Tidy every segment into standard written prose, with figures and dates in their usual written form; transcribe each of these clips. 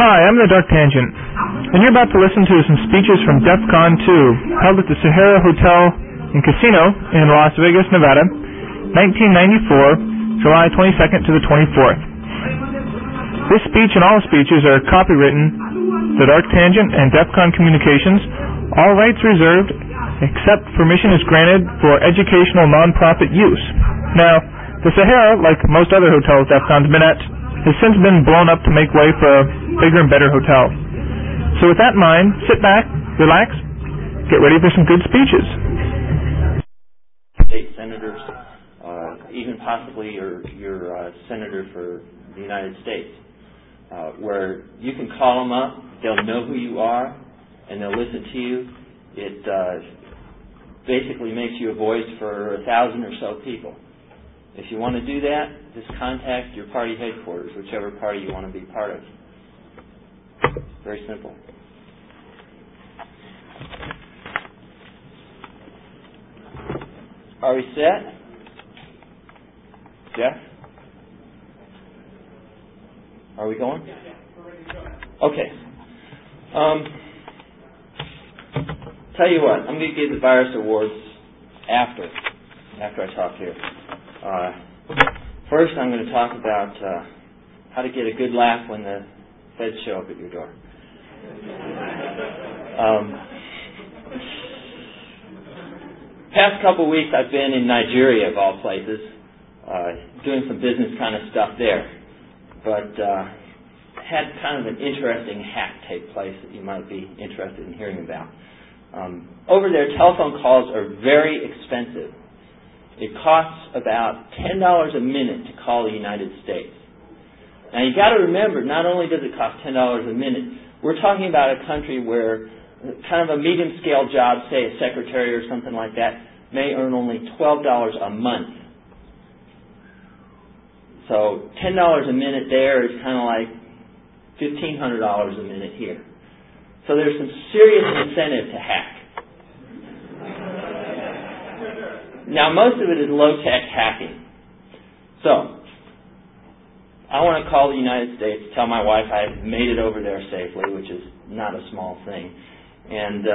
Hi, I'm the Dark Tangent, and you're about to listen to some speeches from DEF CON 2, held at the Sahara Hotel and Casino in Las Vegas, Nevada, 1994, July 22nd to the 24th. This speech and all speeches are copywritten, The Dark Tangent and DEF CON Communications, all rights reserved, except permission is granted for educational non-profit use. Now, the Sahara, like most other hotels DEF CON's been at, has since been blown up to make way for a bigger and better hotel. So with that in mind, sit back, relax, get ready for some good speeches. State senators, even possibly your senator for the United States, where you can call them up, they'll know who you are, and they'll listen to you. It basically makes you a voice for 1,000 or so people. If you want to do that, just contact your party headquarters, whichever party you want to be part of. Very simple. Are we set? Jeff? Are we going? Okay. Tell you what, I'm going to give the virus awards after I talk here. First, I'm going to talk about how to get a good laugh when the feds show up at your door. Past couple weeks, I've been in Nigeria, of all places, doing some business kind of stuff there. But had kind of an interesting hack take place that you might be interested in hearing about. Over there, telephone calls are very expensive. It costs about $10 a minute to call the United States. Now, you've got to remember, not only does it cost $10 a minute, we're talking about a country where kind of a medium-scale job, say a secretary or something like that, may earn only $12 a month. So $10 a minute there is kind of like $1,500 a minute here. So there's some serious incentive to hack. Now, most of it is low-tech hacking. So, I want to call the United States, tell my wife I've made it over there safely, which is not a small thing. And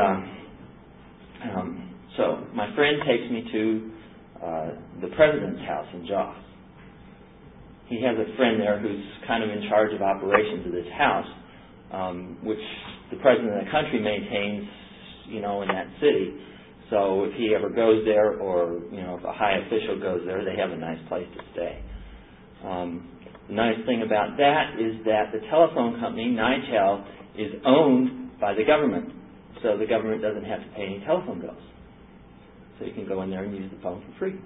so, my friend takes me to the president's house in Jos. He has a friend there who's kind of in charge of operations of this house, which the president of the country maintains, in that city. So if he ever goes there, or if a high official goes there, they have a nice place to stay. The nice thing about that is that the telephone company, NITEL, is owned by the government. So the government doesn't have to pay any telephone bills. So you can go in there and use the phone for free.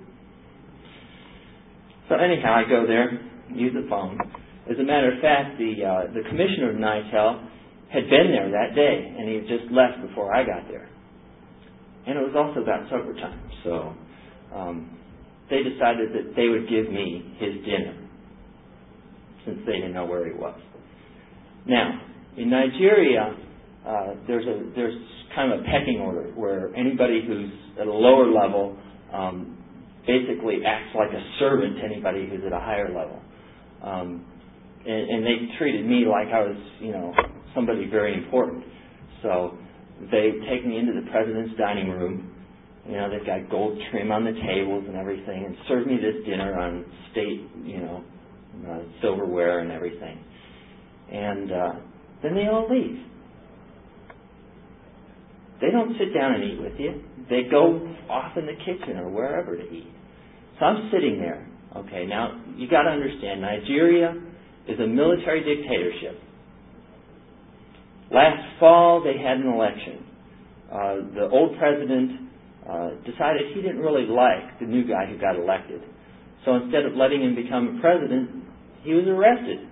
So anyhow, I go there, use the phone. As a matter of fact, the commissioner of NITEL had been there that day, and he had just left before I got there. And it was also about supper time, so they decided that they would give me his dinner, since they didn't know where he was. Now, in Nigeria, there's kind of a pecking order where anybody who's at a lower level basically acts like a servant to anybody who's at a higher level. And they treated me like I was, somebody very important. So they take me into the president's dining room. They've got gold trim on the tables and everything, and serve me this dinner on state, silverware and everything. And then they all leave. They don't sit down and eat with you. They go off in the kitchen or wherever to eat. So I'm sitting there. Okay, now you got to understand, Nigeria is a military dictatorship. Last fall, they had an election. The old president decided he didn't really like the new guy who got elected. So instead of letting him become president, he was arrested.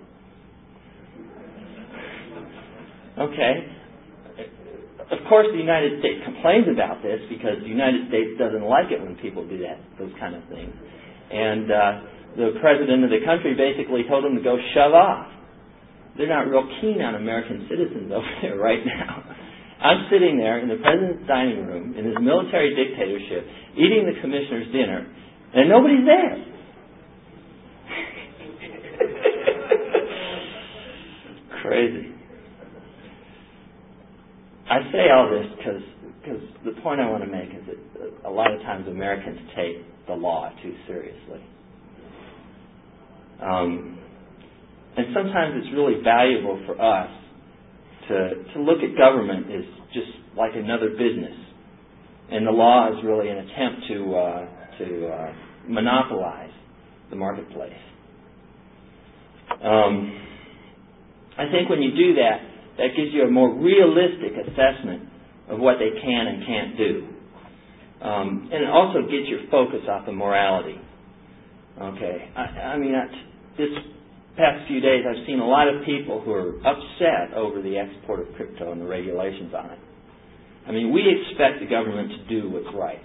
Okay. Of course, the United States complains about this because the United States doesn't like it when people do those kind of things. And the president of the country basically told him to go shove off. They're not real keen on American citizens over there right now. I'm sitting there in the president's dining room in this military dictatorship, eating the commissioner's dinner, and nobody's there. Crazy. I say all this because the point I want to make is that a lot of times Americans take the law too seriously. And sometimes it's really valuable for us to look at government as just like another business. And the law is really an attempt to monopolize the marketplace. I think when you do that, that gives you a more realistic assessment of what they can and can't do. And it also gets your focus off of morality. Okay, this past few days I've seen a lot of people who are upset over the export of crypto and the regulations on it. I mean, we expect the government to do what's right,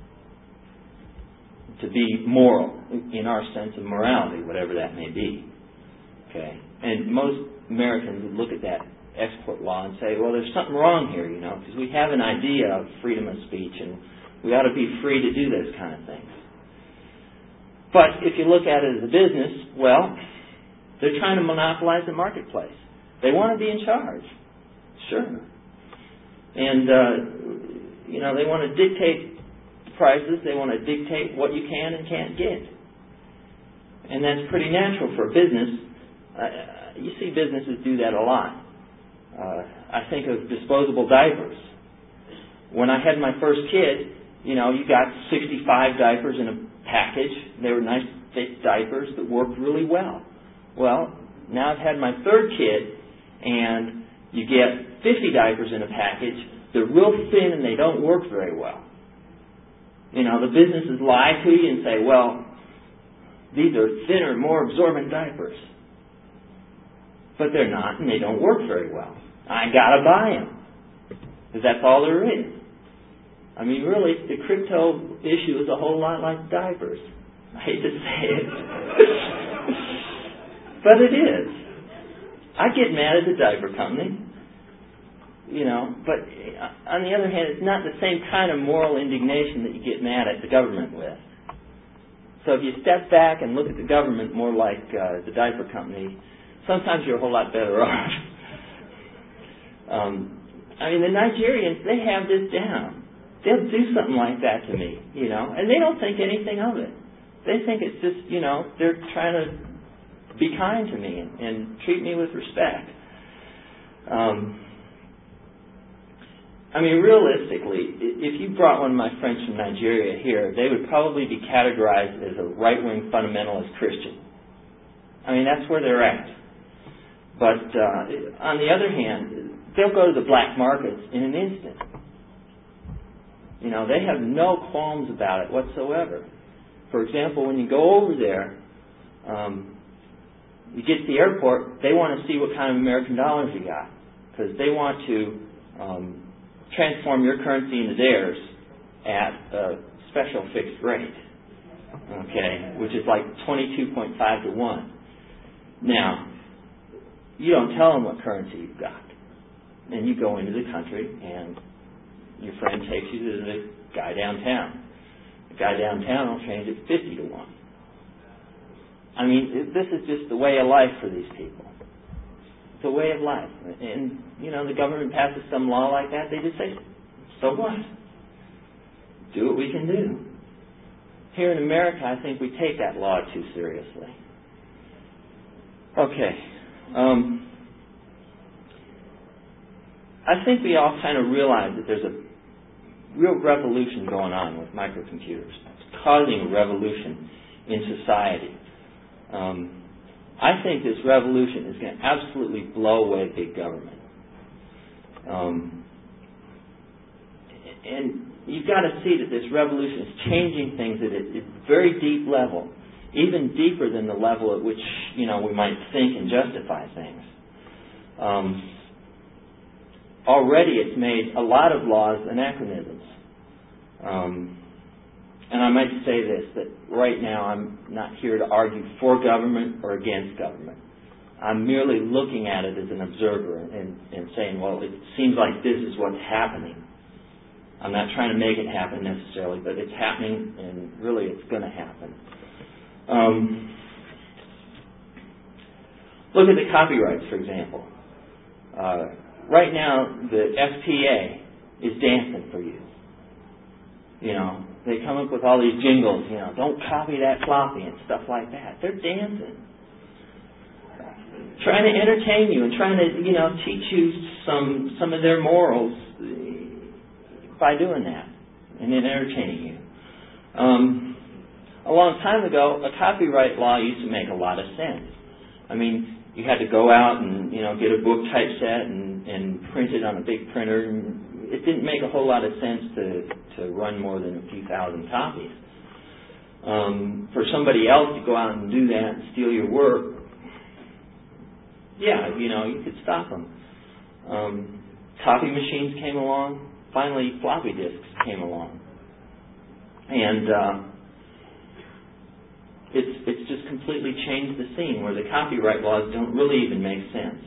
to be moral in our sense of morality, whatever that may be. Okay, and most Americans would look at that export law and say, well, there's something wrong here, because we have an idea of freedom of speech and we ought to be free to do those kind of things. But if you look at it as a business, well, they're trying to monopolize the marketplace. They want to be in charge. Sure. And, they want to dictate prices. They want to dictate what you can and can't get. And that's pretty natural for a business. You see businesses do that a lot. I think of disposable diapers. When I had my first kid, you got 65 diapers in a package. They were nice, thick diapers that worked really well. Well, now I've had my third kid, and you get 50 diapers in a package. They're real thin and they don't work very well. The businesses lie to you and say, well, these are thinner, more absorbent diapers. But they're not, and they don't work very well. I gotta buy them, because that's all there is. I mean, really, the crypto issue is a whole lot like diapers. I hate to say it. But it is. I get mad at the diaper company, but on the other hand, it's not the same kind of moral indignation that you get mad at the government with. So if you step back and look at the government more like the diaper company, sometimes you're a whole lot better off. The Nigerians, they have this down. They'll do something like that to me, and they don't think anything of it. They think it's just, they're trying to be kind to me and treat me with respect. Realistically, if you brought one of my friends from Nigeria here, they would probably be categorized as a right-wing fundamentalist Christian. That's where they're at. But on the other hand, they'll go to the black markets in an instant. They have no qualms about it whatsoever. For example, when you go over there, you get to the airport, they want to see what kind of American dollars you got, because they want to transform your currency into theirs at a special fixed rate, okay, which is like 22.5 to 1. Now, you don't tell them what currency you've got. And you go into the country, and your friend takes you to the guy downtown. The guy downtown will change it 50 to 1. This is just the way of life for these people. It's a way of life. And, the government passes some law like that, they just say, so what? Do what we can do. Here in America, I think we take that law too seriously. Okay. I think we all kind of realize that there's a real revolution going on with microcomputers. It's causing a revolution in society. I think this revolution is going to absolutely blow away big government. And you've got to see that this revolution is changing things at a very deep level, even deeper than the level at which, we might think and justify things. Already it's made a lot of laws anachronisms. And I might say this, that right now I'm not here to argue for government or against government. I'm merely looking at it as an observer and saying, well, it seems like this is what's happening. I'm not trying to make it happen necessarily, but it's happening, and really it's going to happen. Look at the copyrights, for example. right now the SPA is dancing for you. You know, they come up with all these jingles, you know, don't copy that floppy and stuff like that. They're dancing. Trying to entertain you and trying to, you know, teach you some of their morals by doing that and then entertaining you. A long time ago, a copyright law used to make a lot of sense. I mean, you had to go out and, you know, get a book typeset and print it on a big printer. And it didn't make a whole lot of sense to run more than a few thousand copies. For somebody else to go out and do that and steal your work, yeah, you know, you could stop them. Copy machines came along. Finally, floppy disks came along. And it's just completely changed the scene where the copyright laws don't really even make sense.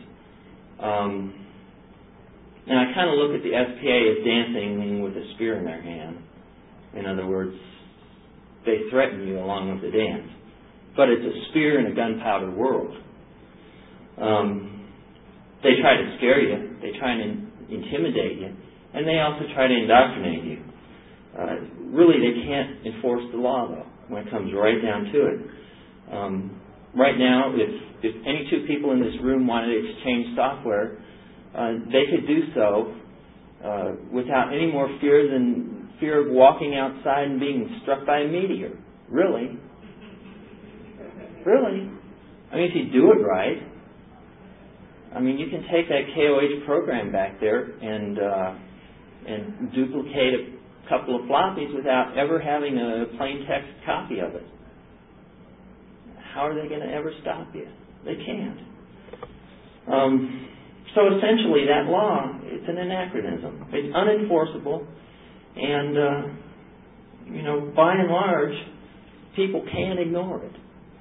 And I kind of look at the SPA as dancing with a spear in their hand. In other words, they threaten you along with the dance. But it's a spear in a gunpowder world. They try to scare you. They try and intimidate you. And they also try to indoctrinate you. Really, they can't enforce the law, though, when it comes right down to it. Right now, if any two people in this room wanted to exchange software, they could do so without any more fear than fear of walking outside and being struck by a meteor. Really. Really. I mean, if you do it right, I mean, you can take that KOH program back there and duplicate a couple of floppies without ever having a plain text copy of it. How are they going to ever stop you? They can't. So essentially, that law, it's an anachronism. It's unenforceable, and you know, by and large, people can't ignore it.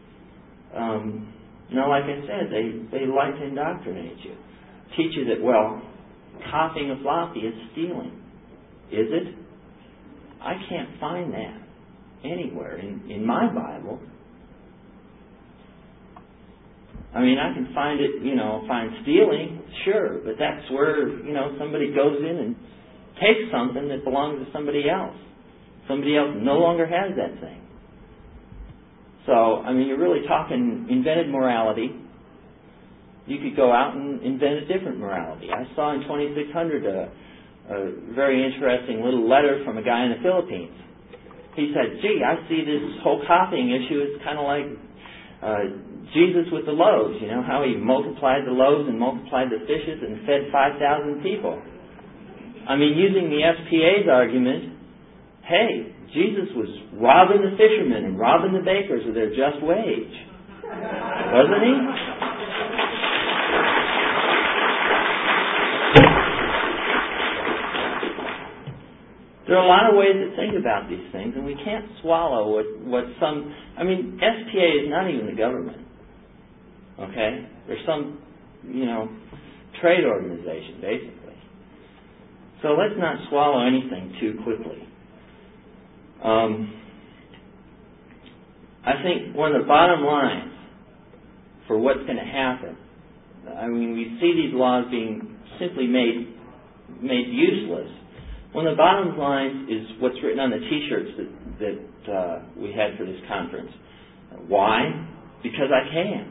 Now, like I said, they like to indoctrinate you, teach you that, well, copying a floppy is stealing. Is it? I can't find that anywhere in my Bible. I mean, I can find it, you know, find stealing, sure, but that's where, you know, somebody goes in and takes something that belongs to somebody else. Somebody else no longer has that thing. So, I mean, you're really talking invented morality. You could go out and invent a different morality. I saw in 2600 a very interesting little letter from a guy in the Philippines. He said, gee, I see this whole copying issue is kind of like Jesus with the loaves, you know, how he multiplied the loaves and multiplied the fishes and fed 5,000 people. I mean, using the SPA's argument, hey, Jesus was robbing the fishermen and robbing the bakers of their just wage. Wasn't he? There are a lot of ways to think about these things, and we can't swallow what some... I mean, SPA is not even the government. Okay? There's some, you know, trade organization, basically. So let's not swallow anything too quickly. I think one of the bottom lines for what's going to happen, I mean, we see these laws being simply made useless. One of the bottom lines is what's written on the T-shirts that we had for this conference. Why? Because I can.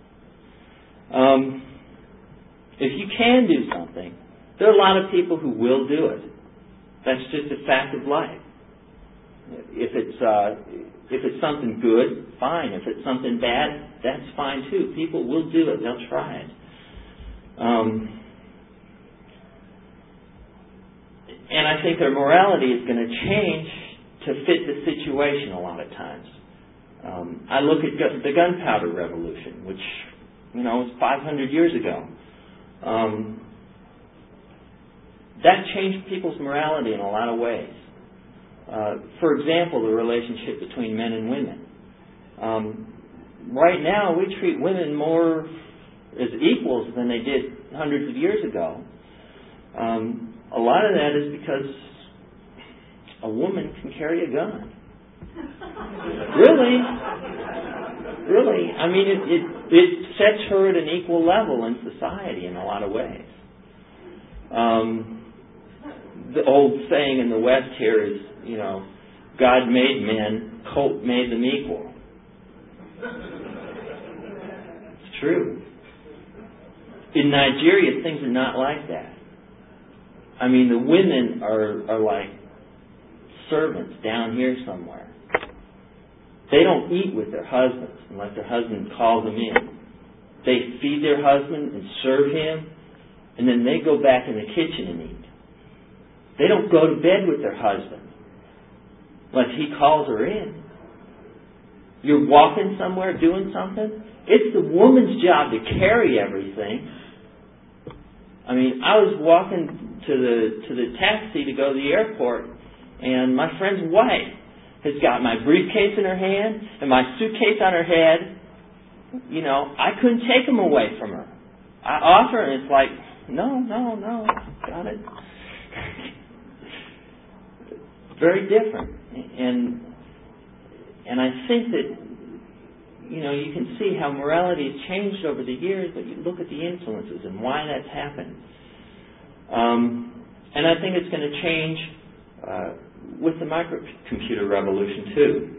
If you can do something, there are a lot of people who will do it. That's just a fact of life. If it's something good, fine. If it's something bad, that's fine too. People will do it. They'll try it. And I think their morality is going to change to fit the situation a lot of times. I look at the gunpowder revolution, which, you know, was 500 years ago. That changed people's morality in a lot of ways. For example, the relationship between men and women. Right now, we treat women more as equals than they did hundreds of years ago. A lot of that is because a woman can carry a gun. Really? Really. I mean, it sets her at an equal level in society in a lot of ways. The old saying in the West here is, God made men, Colt made them equal. It's true. In Nigeria, things are not like that. I mean, the women are like servants down here somewhere. They don't eat with their husbands unless their husband calls them in. They feed their husband and serve him, and then they go back in the kitchen and eat. They don't go to bed with their husband unless he calls her in. You're walking somewhere doing something, it's the woman's job to carry everything. I mean, I was walking to the taxi to go to the airport, and my friend's wife has got my briefcase in her hand and my suitcase on her head. I couldn't take them away from her. I offer, and it's like, no, got it. Very different. And I think that, you can see how morality has changed over the years, but you look at the influences and why that's happened. And I think it's going to change with the microcomputer revolution too.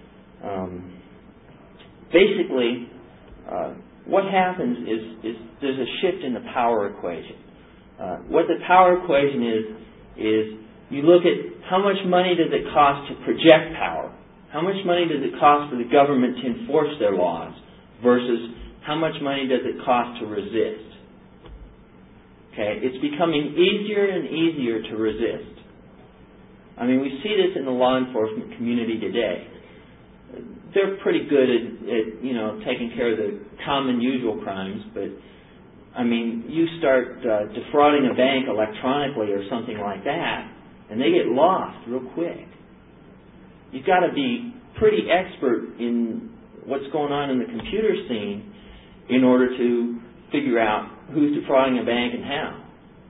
Basically, what happens is there's a shift in the power equation. What the power equation is you look at how much money does it cost to project power, how much money does it cost for the government to enforce their laws, versus how much money does it cost to resist. Okay, it's becoming easier and easier to resist. I mean, we see this in the law enforcement community today. They're pretty good at taking care of the common usual crimes, but I mean, you start defrauding a bank electronically or something like that, and they get lost real quick. You've got to be pretty expert in what's going on in the computer scene in order to figure out who's defrauding a bank and how.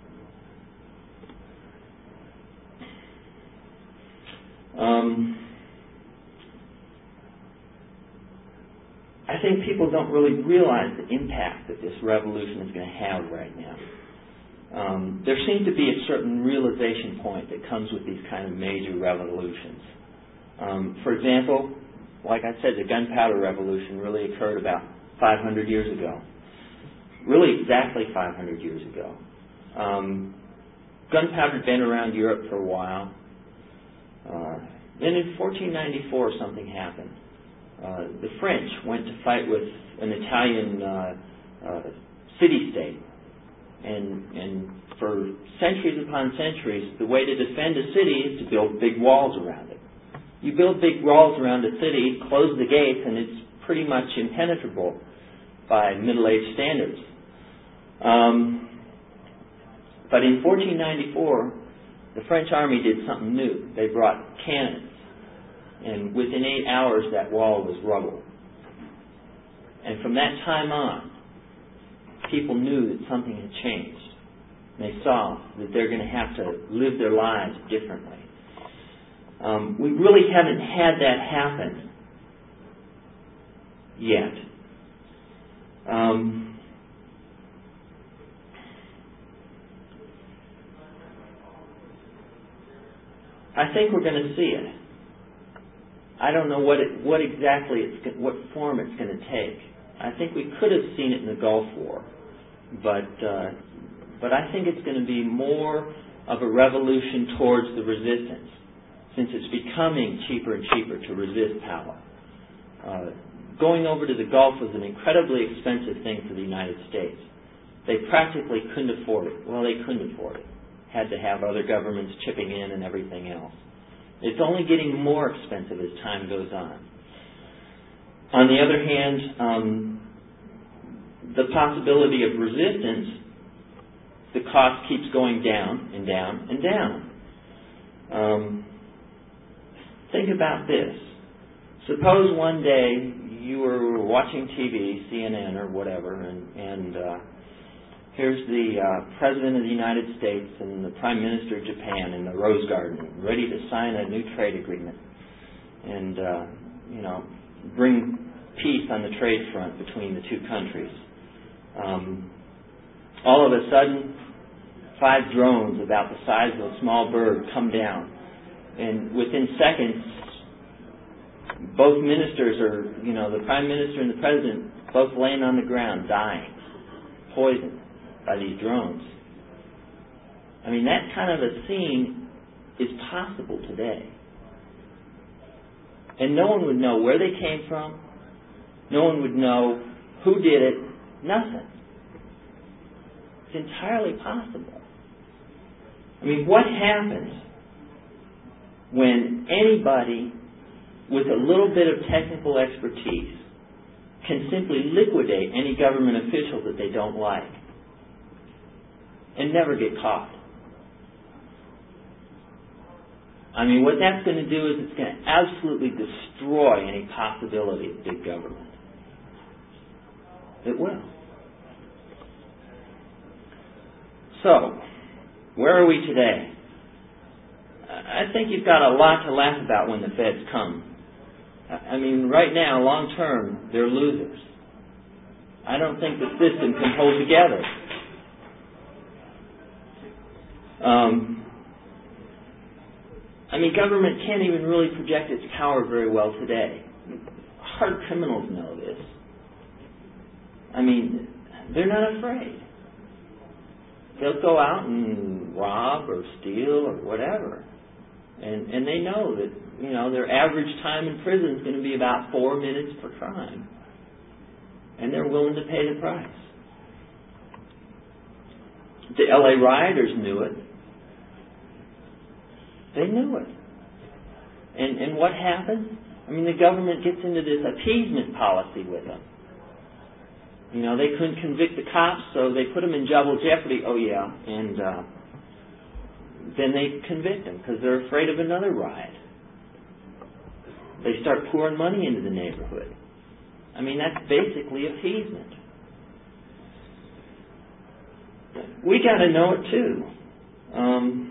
I think people don't really realize the impact that this revolution is going to have right now. There seems to be a certain realization point that comes with these kind of major revolutions. For example, like I said, the gunpowder revolution really occurred about 500 years ago. Really exactly 500 years ago. Gunpowder had been around Europe for a while. Then in 1494 something happened. The French went to fight with an Italian city-state. And for centuries upon centuries, the way to defend a city is to build big walls around it. You build big walls around a city, close the gates, and it's pretty much impenetrable by Middle Age standards. But in 1494, the French army did something new. They brought cannons. And within 8 hours, that wall was rubble. And from that time on, people knew that something had changed. They saw that they're going to have to live their lives differently. We really haven't had that happen yet. I think we're going to see it. I don't know what form it's going to take. I think we could have seen it in the Gulf War, but I think it's going to be more of a revolution towards the resistance, since it's becoming cheaper and cheaper to resist power. Going over to the Gulf was an incredibly expensive thing for the United States. They practically couldn't afford it. Well, they couldn't afford it. Had to have other governments chipping in and everything else. It's only getting more expensive as time goes on. On the other hand, the possibility of resistance, the cost keeps going down and down and down. Think about this. Suppose one day you were watching TV, CNN or whatever, and here's the President of the United States and the Prime Minister of Japan in the Rose Garden, ready to sign a new trade agreement and, bring peace on the trade front between the two countries. All of a sudden, 5 drones about the size of a small bird come down. And within seconds, both ministers are, the Prime Minister and the President, both laying on the ground, dying, poisoned by these drones. I mean, that kind of a scene is possible today. And no one would know where they came from. No one would know who did it. Nothing. It's entirely possible. I mean, what happens when anybody with a little bit of technical expertise can simply liquidate any government official that they don't like and never get caught? I mean, what that's going to do is it's going to absolutely destroy any possibility of big government. It will. So, where are we today? I think you've got a lot to laugh about when the feds come. I mean, right now, long term, they're losers. I don't think the system can hold together. I mean, government can't even really project its power very well today. Hard criminals know this. I mean, they're not afraid. They'll go out and rob or steal or whatever. And they know that, their average time in prison is going to be about 4 minutes per crime. And they're willing to pay the price. The LA rioters knew it. They knew it. And what happened? I mean, the government gets into this appeasement policy with them. They couldn't convict the cops, so they put them in double jeopardy. Oh, yeah. And then they convict them because they're afraid of another riot. They start pouring money into the neighborhood. I mean, that's basically appeasement. We got to know it, too.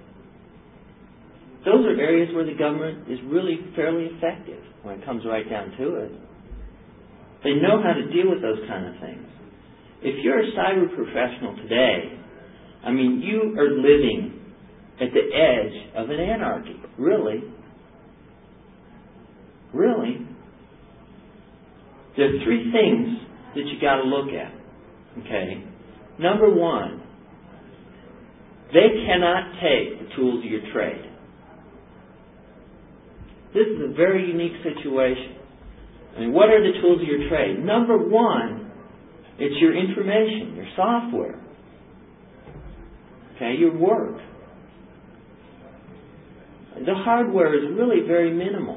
Those are areas where the government is really fairly effective when it comes right down to it. They know how to deal with those kind of things. If you're a cyber professional today, I mean, you are living at the edge of an anarchy. Really. Really. There are 3 things that you got to look at. Okay? Number 1, they cannot take the tools of your trade. This is a very unique situation. I mean, what are the tools of your trade? Number 1, it's your information, your software. Okay, your work. The hardware is really very minimal.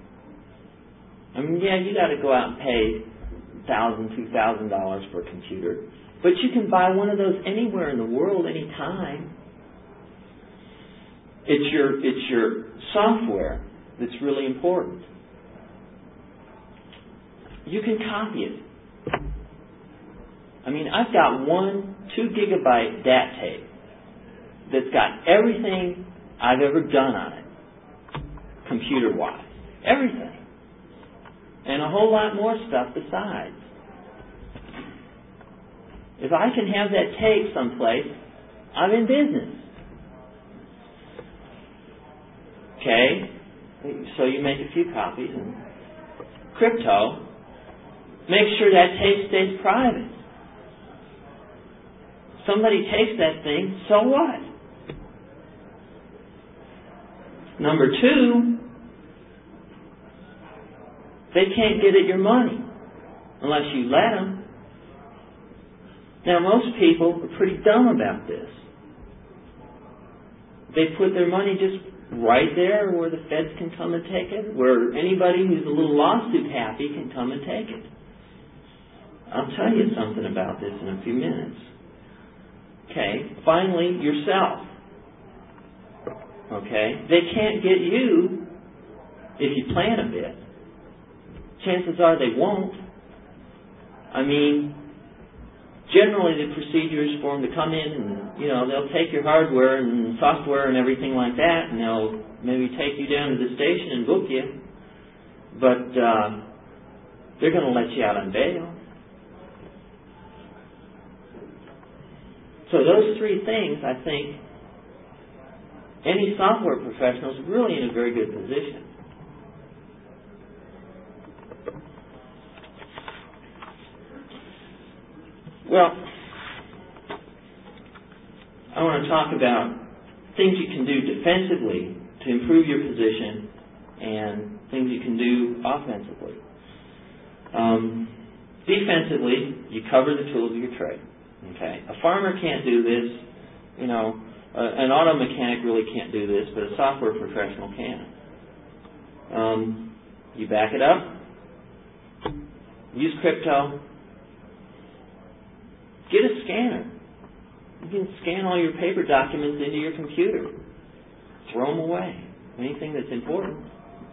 I mean, yeah, you got to go out and pay $1,000, $2,000 for a computer, but you can buy one of those anywhere in the world, anytime. It's your software that's really important. You can copy it. I mean, I've got 2 gigabyte DAT tape that's got everything I've ever done on it, computer-wise. Everything. And a whole lot more stuff besides. If I can have that tape someplace, I'm in business. Okay? So you make a few copies and crypto, make sure that tape stays private. Somebody takes that thing, so what? Number 2, they can't get at your money unless you let them. Now, most people are pretty dumb about this. They put their money just right there where the feds can come and take it, where anybody who's a little lawsuit happy can come and take it. I'll tell you something about this in a few minutes. Okay, finally, yourself. Okay, they can't get you if you plan a bit. Chances are they won't. I mean, generally the procedure is for them to come in and, they'll take your hardware and software and everything like that, and they'll maybe take you down to the station and book you. But they're going to let you out on bail. So those three things, I think, any software professional is really in a very good position. Well, I want to talk about things you can do defensively to improve your position and things you can do offensively. Defensively, you cover the tools of your trade. Okay, a farmer can't do this. An auto mechanic really can't do this, but a software professional can. You back it up. Use crypto. Get a scanner. You can scan all your paper documents into your computer. Throw them away. Anything that's important.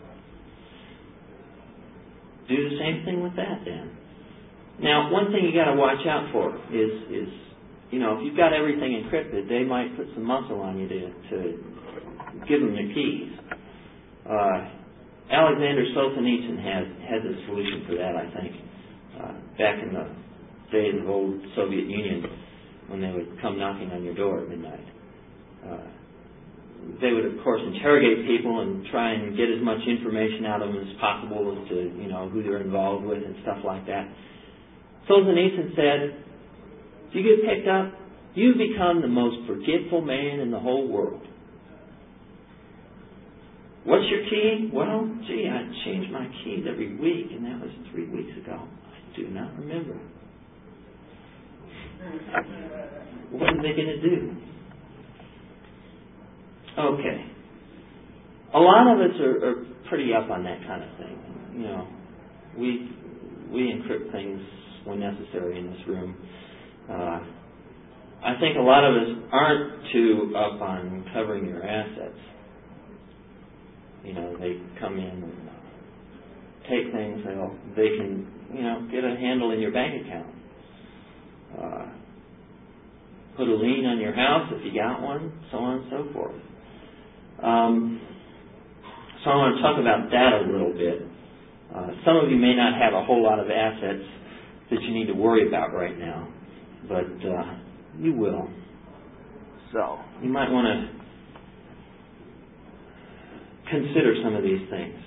Do the same thing with that then. Now, one thing you got to watch out for is if you've got everything encrypted, they might put some muscle on you to give them their keys. Alexander Solzhenitsyn has a solution for that, I think. Back in the days of old Soviet Union, when they would come knocking on your door at midnight. They would, of course, interrogate people and try and get as much information out of them as possible as to, who they're involved with and stuff like that. Solzhenitsyn said, if you get picked up, you become the most forgetful man in the whole world. What's your key? Well, I change my keys every week, and that was 3 weeks ago. I do not remember. What are they going to do? Okay. A lot of us are pretty up on that kind of thing. We encrypt things when necessary in this room. I think a lot of us aren't too up on covering your assets. They come in and take things. They can, get a handle in your bank account. Put a lien on your house if you got one, so on and so forth. So I want to talk about that a little bit. Some of you may not have a whole lot of assets that you need to worry about right now, but you will. So you might want to consider some of these things.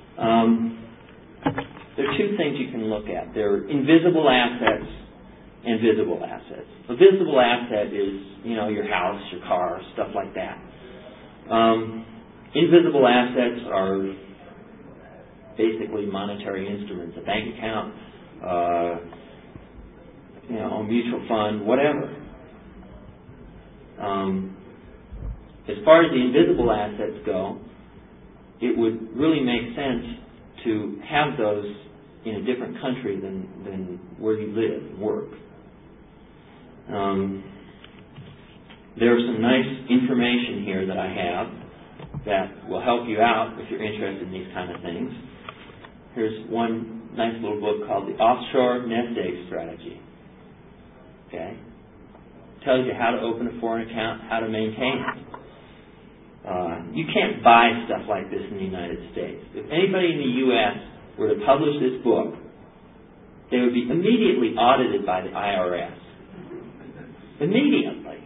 There are two things you can look at. There are invisible assets and visible assets. A visible asset is, your house, your car, stuff like that. Invisible assets are basically monetary instruments, a bank account, a mutual fund, whatever. As far as the invisible assets go, it would really make sense to have those in a different country than where you live and work. There's some nice information here that I have that will help you out if you're interested in these kind of things. Here's one nice little book called The Offshore Nest Egg Strategy. Okay? Tells you how to open a foreign account, how to maintain it. You can't buy stuff like this in the United States. If anybody in the U.S. were to publish this book, they would be immediately audited by the IRS. Immediately.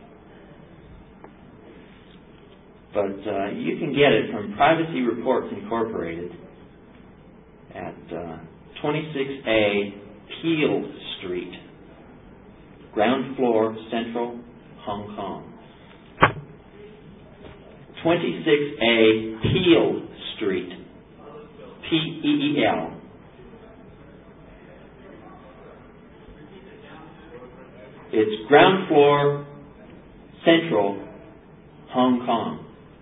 But you can get it from Privacy Reports Incorporated at 26A Peel Street, ground floor, Central, Hong Kong. 26A Peel Street, P-E-E-L. It's ground floor, Central, Hong Kong.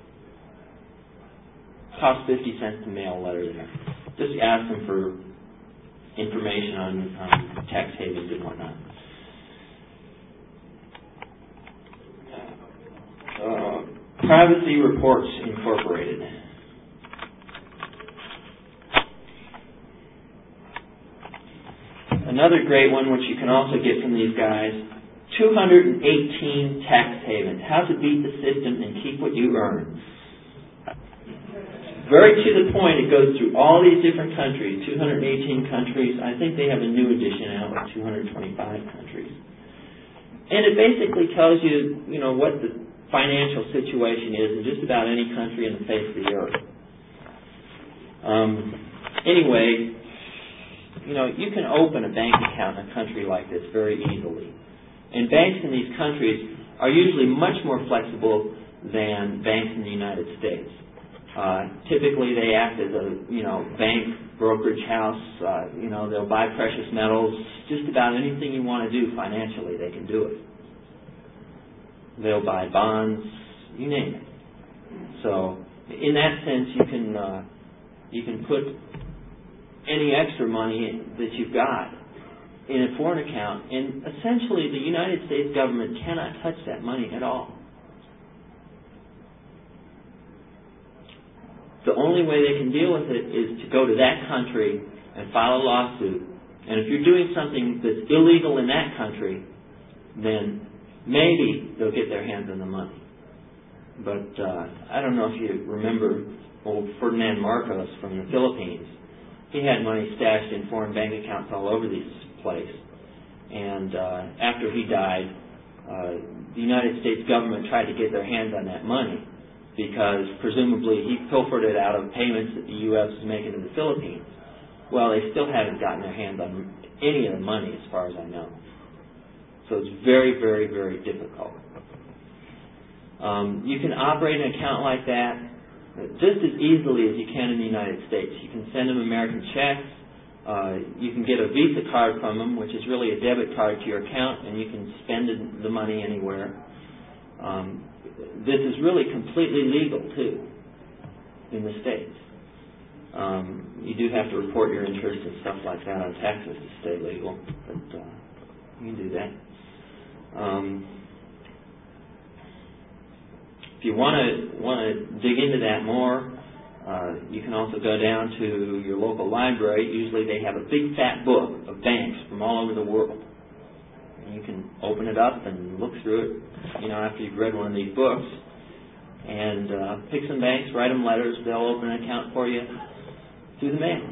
Costs 50 cents to mail a letter there. Just ask them for information on tax havens and whatnot. Privacy Reports Incorporated. Another great one, which you can also get from these guys, 218 tax havens. How to beat the system and keep what you earn. Very to the point, it goes through all these different countries, 218 countries. I think they have a new edition out with 225 countries. And it basically tells you, what the financial situation is in just about any country on the face of the earth. Anyway, you can open a bank account in a country like this very easily. And banks in these countries are usually much more flexible than banks in the United States. Typically, they act as a bank brokerage house. They'll buy precious metals. Just about anything you want to do financially, they can do it. They'll buy bonds, you name it. So, in that sense, you can put any extra money that you've got in a foreign account, and essentially, the United States government cannot touch that money at all. The only way they can deal with it is to go to that country and file a lawsuit. And if you're doing something that's illegal in that country, then maybe they'll get their hands on the money. But I don't know if you remember old Ferdinand Marcos from the Philippines. He had money stashed in foreign bank accounts all over this place. And after he died, the United States government tried to get their hands on that money, because presumably he pilfered it out of payments that the U.S. was making to the Philippines. Well, they still haven't gotten their hands on any of the money as far as I know. So it's very, very, very difficult. You can operate an account like that just as easily as you can in the United States. You can send them American checks. You can get a Visa card from them, which is really a debit card to your account, and you can spend the money anywhere. This is really completely legal, too, in the States. You do have to report your interest and stuff like that on taxes to stay legal, but you can do that. If you want to dig into that more, you can also go down to your local library. Usually they have a big fat book of banks from all over the world. You can open it up and look through it, after you've read one of these books, and pick some banks, write them letters. They'll open an account for you through the mail.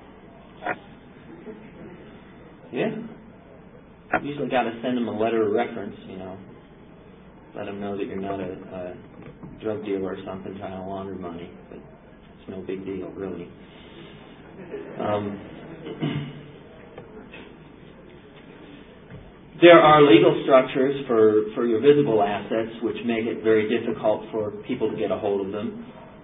Yeah. You usually got to send them a letter of reference, let them know that you're not a drug dealer or something trying to launder money, but it's no big deal, really. There are legal structures for your visible assets, which make it very difficult for people to get a hold of them.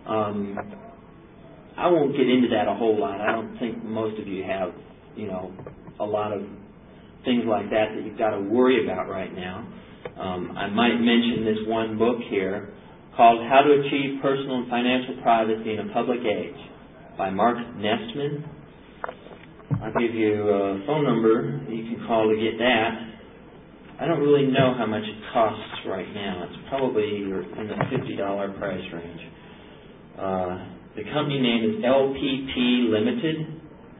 I won't get into that a whole lot. I don't think most of you have, a lot of things like that you've got to worry about right now. I might mention this one book here called How to Achieve Personal and Financial Privacy in a Public Age by Mark Nestman. I'll give you a phone number you can call to get that. I don't really know how much it costs right now. It's probably in the $50 price range. The company name is LPP Limited.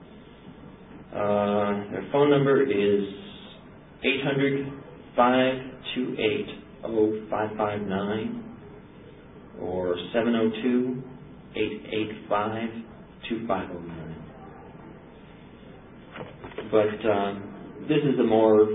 Their phone number is 800-528-0559 or 702-885-2509. But this is a more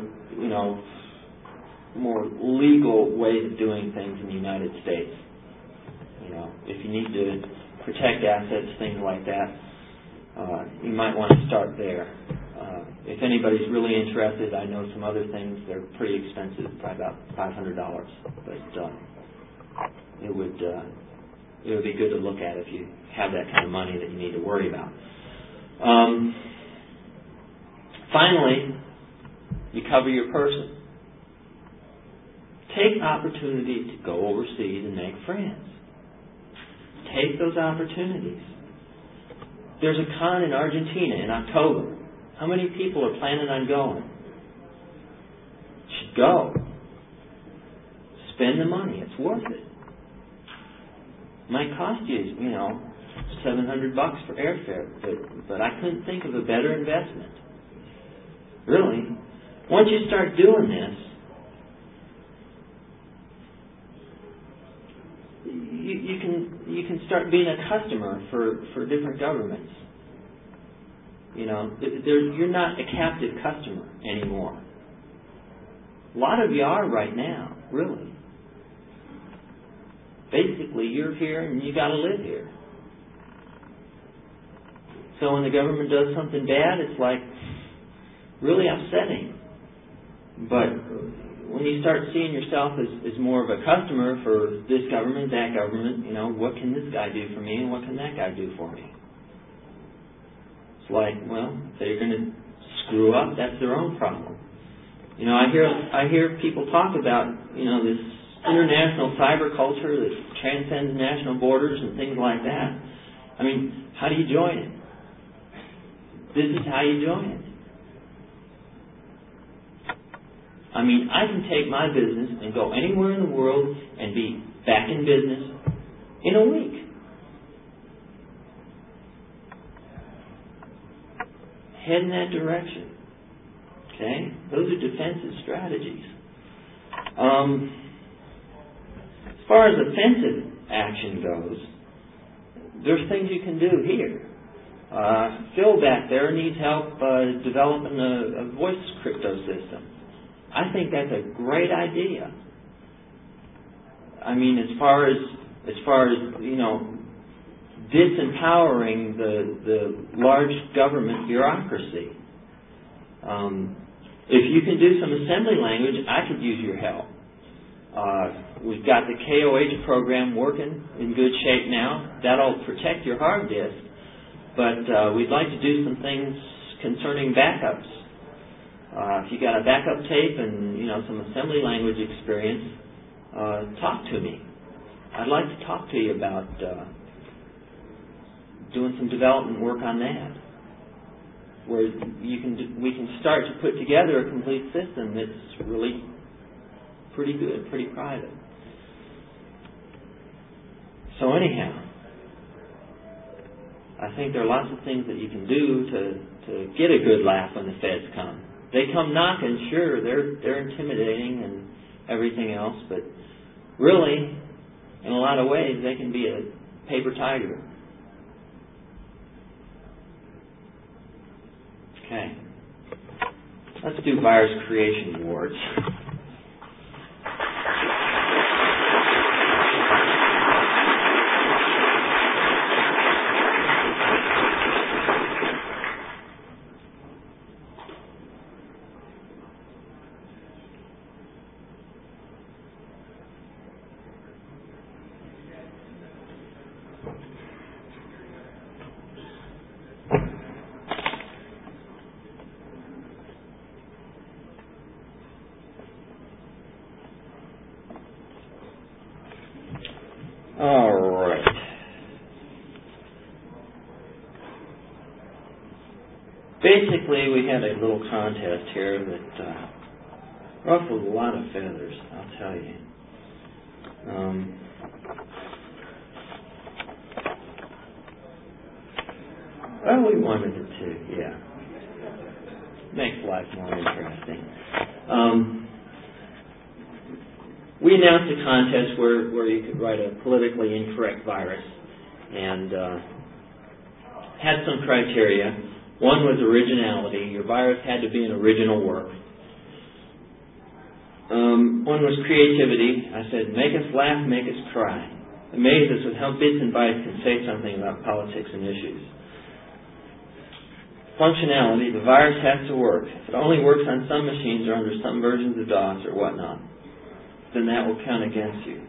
legal way of doing things in the United States. If you need to protect assets, things like that, you might want to start there. If anybody's really interested, I know some other things. They're pretty expensive, probably about $500, but it would be good to look at if you have that kind of money that you need to worry about. Finally, you cover your person. Take opportunities to go overseas and make friends. Take those opportunities. There's a con in Argentina in October. How many people are planning on going? You should go. Spend the money. It's worth it. It might cost you, $700 for airfare, but I couldn't think of a better investment. Really. Once you start doing this, you can start being a customer for different governments. You're not a captive customer anymore. A lot of you are right now, really. Basically, you're here and you got to live here. So when the government does something bad, it's like really upsetting. But when you start seeing yourself as more of a customer for this government, that government, what can this guy do for me and what can that guy do for me? It's like, well, if they're going to screw up, that's their own problem. I hear people talk about, this international cyber culture that transcends national borders and things like that. I mean, how do you join it? This is how you join it. I mean, I can take my business and go anywhere in the world and be back in business in a week. Head in that direction. Okay? Those are defensive strategies. As far as offensive action goes, there's things you can do here. Phil back there needs help developing a voice crypto system. I think that's a great idea. I mean, as far as disempowering the large government bureaucracy. If you can do some assembly language, I could use your help. We've got the KOH program working in good shape now. That'll protect your hard disk. But we'd like to do some things concerning backups. If you got a backup tape and some assembly language experience, talk to me. I'd like to talk to you about doing some development work on that, where we can start to put together a complete system that's really pretty good, pretty private. So anyhow, I think there are lots of things that you can do to get a good laugh when the feds come. They come knocking, sure, they're intimidating and everything else, but really, in a lot of ways, they can be a paper tiger. Okay. Let's do virus creation warts. All right. Basically, we had a little contest here that ruffled a lot of feathers, I'll tell you. Well, we wanted it to, yeah. Makes life more interesting. We announced a contest where you could write a politically incorrect virus and had some criteria. One was originality. Your virus had to be an original work. One was creativity. I said, make us laugh, make us cry. Amaze us with how bits and bytes can say something about politics and issues. Functionality. The virus has to work. If it only works on some machines or under some versions of DOS or whatnot, then that will count against you.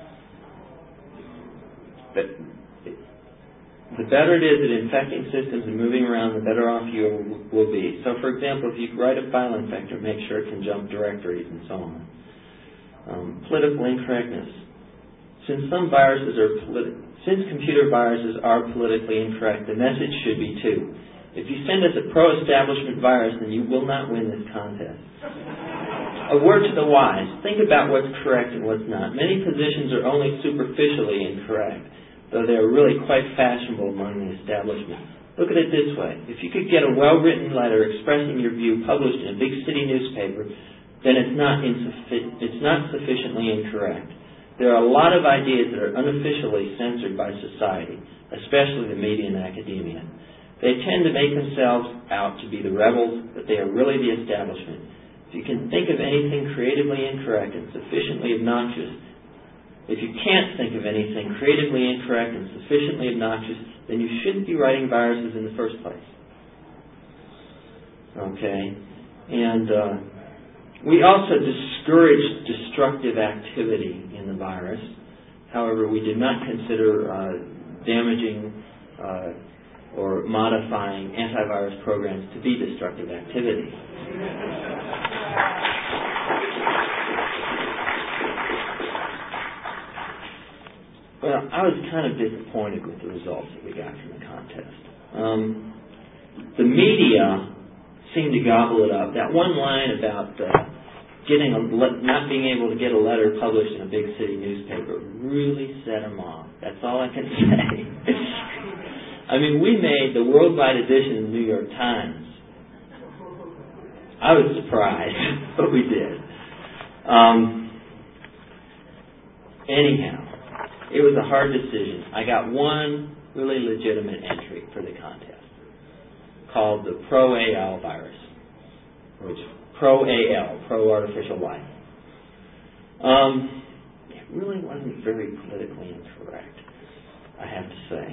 But the better it is at infecting systems and moving around, the better off you will be. So, for example, if you write a file infector, make sure it can jump directories and so on. Political incorrectness. Since computer viruses are politically incorrect, the message should be too. If you send us a pro-establishment virus, then you will not win this contest. A word to the wise. Think about what's correct and what's not. Many positions are only superficially incorrect, though they are really quite fashionable among the establishment. Look at it this way. If you could get a well-written letter expressing your view published in a big city newspaper, then it's not sufficiently incorrect. There are a lot of ideas that are unofficially censored by society, especially the media and academia. They tend to make themselves out to be the rebels, but they are really the establishment. If you can think of anything creatively incorrect and sufficiently obnoxious, if you can't think of anything creatively incorrect and sufficiently obnoxious, then you shouldn't be writing viruses in the first place. Okay? And we also discouraged destructive activity in the virus. However, we did not consider damaging or modifying antivirus programs to be destructive activity. Well, I was kind of disappointed with the results that we got from the contest. The media seemed to gobble it up. That one line about not being able to get a letter published in a big city newspaper really set them off. That's all I can say. I mean, we made the worldwide edition of the New York Times. I was surprised, but we did. Anyhow, it was a hard decision. I got one really legitimate entry for the contest called the Pro-AL virus, which Pro-AL, Pro-Artificial Life. It really wasn't very politically incorrect, I have to say.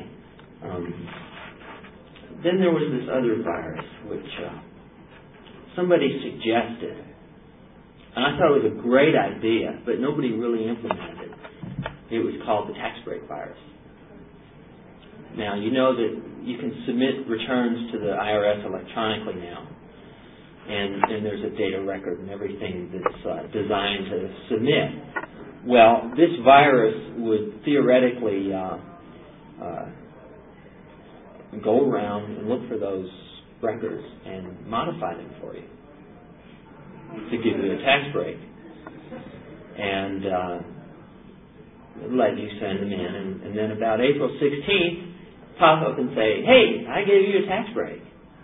Then there was this other virus, which somebody suggested, and I thought it was a great idea, but nobody really implemented it. It was called the tax break virus. Now, you know that you can submit returns to the IRS electronically now, and there's a data record and everything that's designed to submit. Well, this virus would theoretically go around and look for those records and modify them for you to give you a tax break. And let you send them in, and then about April 16th, pop up and say, "Hey, I gave you a tax break."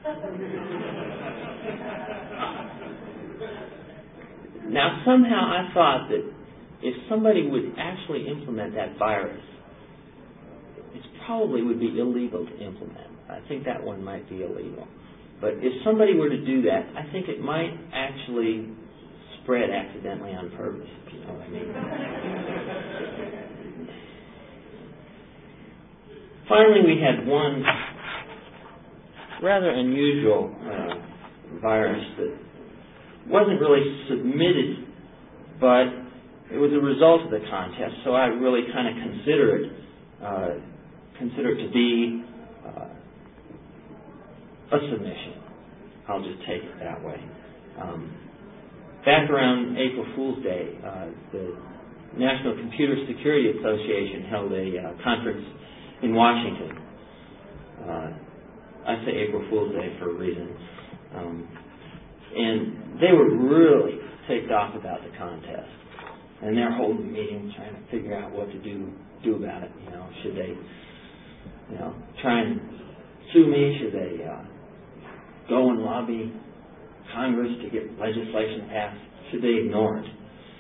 Now, somehow I thought that if somebody would actually implement that virus, it probably would be illegal to implement. I think that one might be illegal. But if somebody were to do that, I think it might actually spread accidentally on purpose, if you know what I mean. Finally, we had one rather unusual virus that wasn't really submitted, but it was a result of the contest, so I really kind of consider it to be a submission. I'll just take it that way. Back around April Fool's Day, the National Computer Security Association held a conference in Washington. I say April Fool's Day for a reason. And they were really ticked off about the contest. And they're holding meetings trying to figure out what to do about it. You know, should they, try and sue me? Should they go and lobby Congress to get legislation passed? Should they ignore it?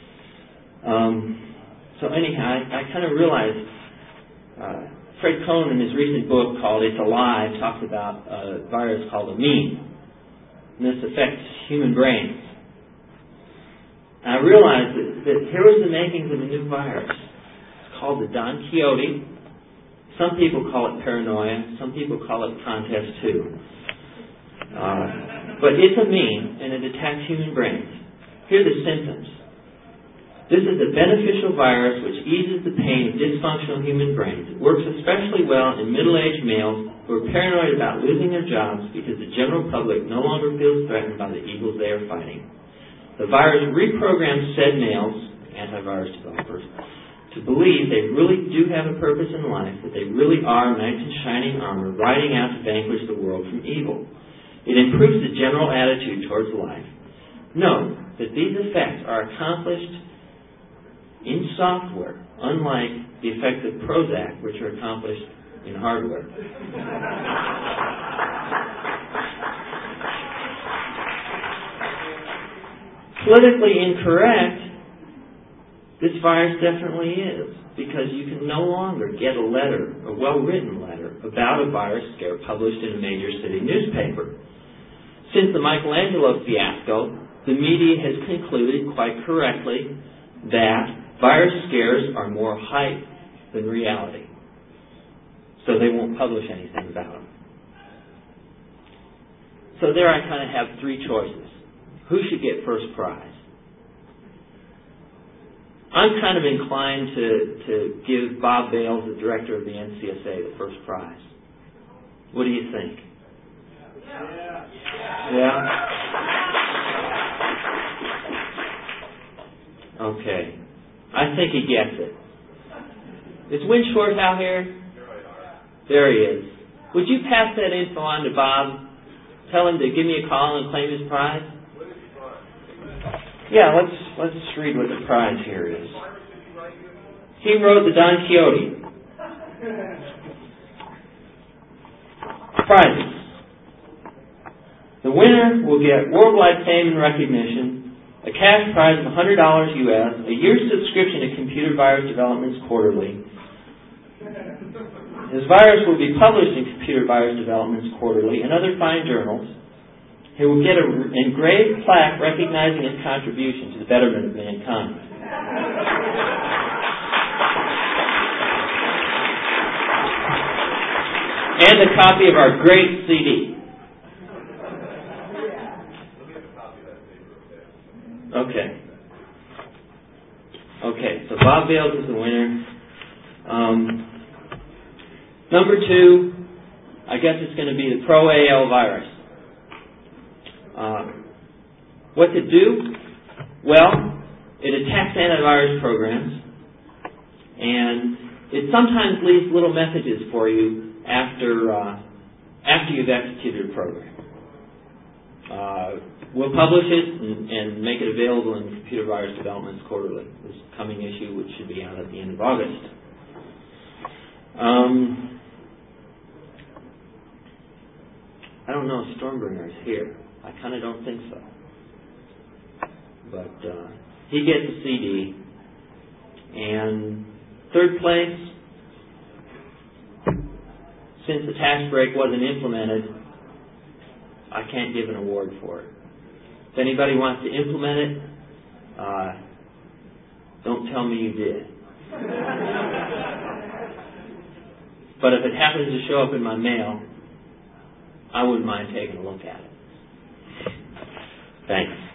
So anyhow, I kind of realized Fred Cohn, in his recent book called It's Alive, talks about a virus called a meme. And this affects human brains. And I realized that here was the makings of a new virus. It's called the Don Quixote. Some people call it paranoia. Some people call it contest 2. But it's a meme, and it attacks human brains. Here are the symptoms. This is a beneficial virus which eases the pain of dysfunctional human brains. It works especially well in middle-aged males who are paranoid about losing their jobs because the general public no longer feels threatened by the evils they are fighting. The virus reprograms said males, antivirus developers, to believe they really do have a purpose in life, that they really are knights in shining armor riding out to vanquish the world from evil. It improves the general attitude towards life. Note that these effects are accomplished in software, unlike the effects of Prozac, which are accomplished in hardware. Politically incorrect, this virus definitely is, because you can no longer get a letter, a well-written letter, about a virus scare published in a major city newspaper. Since the Michelangelo fiasco, the media has concluded quite correctly that virus scares are more hype than reality. So they won't publish anything about them. So there I kind of have three choices. Who should get first prize? I'm kind of inclined to give Bob Bales, the director of the NCSA, the first prize. What do you think? Yeah? Okay. I think he gets it. Is Winshort out here? There he is. Would you pass that info on to Bob? Tell him to give me a call and claim his prize? Yeah, let's read what the prize here is. He wrote the Don Quixote. Prizes. The winner will get worldwide fame and recognition, a cash prize of $100 US, a year's subscription to Computer Virus Developments Quarterly. His virus will be published in Computer Virus Developments Quarterly and other fine journals. He will get an engraved plaque recognizing his contribution to the betterment of mankind. And a copy of our great CD. Okay, so Bob Bales is the winner. Number 2, I guess it's going to be the Pro AL virus. What to do? Well, it attacks antivirus programs, and it sometimes leaves little messages for you after you've executed a program. We'll publish it and make it available in Computer Virus Developments Quarterly, this coming issue, which should be out at the end of August. I don't know if Stormbringer's here. I kind of don't think so. But he gets a CD. And third place, since the tax break wasn't implemented, I can't give an award for it. If anybody wants to implement it, don't tell me you did. But if it happens to show up in my mail, I wouldn't mind taking a look at it. Thanks.